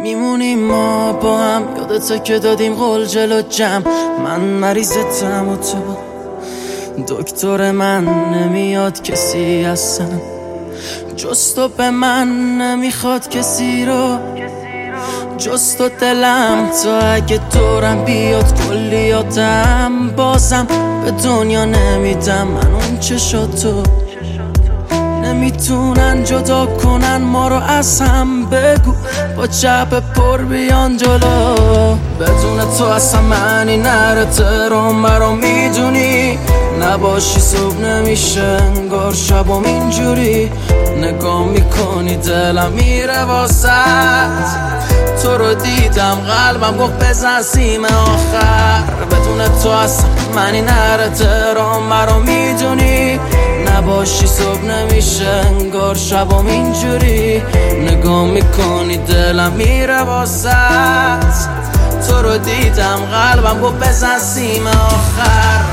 میمونیم ما با هم، یادته که دادیم قول جلو جمع. من مریضتم و تو دکتر، من نمیاد کسی اصلا جز تو به من نمیخواد کسی رو جز تو. دلم تا اگه دورم بیاد کلیاتم، بازم به دنیا نمیدم من اون چشاتو. نمیتونن جدا کنن ما رو از هم، بگو با چپ پر بیان جلو. بدون تو اصلا معنی نره تهران برا، میدونی نباشی صبح نمیشه انگار شبام اینجوری. نگاه میکنی دلم میره واسط، تو رو دیدم قلبم گفت بزن سیم آخر. بدون تو اصلا معنی نره تهران برا، میدونی نباشی صبح نمیشه انگار شبام اینجوری. نگاه میکنی دلم میره واسط، تو رو دیدم قلبم گفت بزن سیم آخر.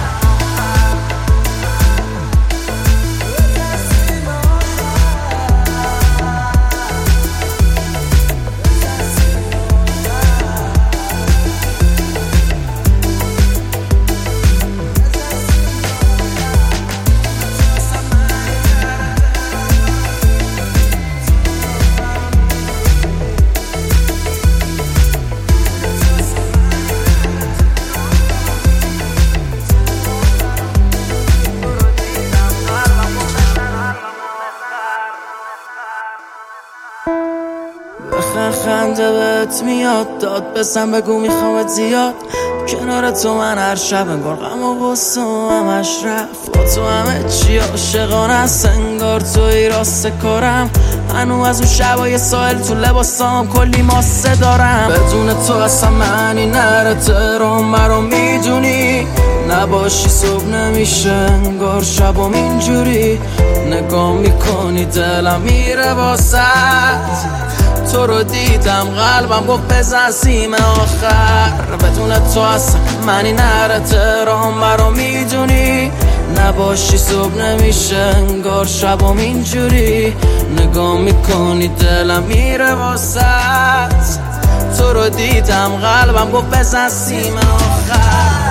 خنده بهت میاد، داد بزن بگو میخوامت زیاد. کنار تو من هر شب انگار غم و غصه همش رفت. با تو همه چی عاشقانه است انگار توی راست کارم. هنو از اون شبای ساحل تو لباسام کلی ماسه دارم. بدون تو اصلا معنی نره تهران برا، میدونی نباشی صبح نمیشه انگار شبام اینجوری. نگاه میکنی دلم میره واسط، تو رو دیدم قلبم گفت بزن سیم آخر. بدون تو اصلا معنی نره تهران برا، میدونی نباشی صبح نمیشه انگار شبام اینجوری. نگاه میکنی دلم میره واسط، تو رو دیدم قلبم گفت بزن سیم آخر.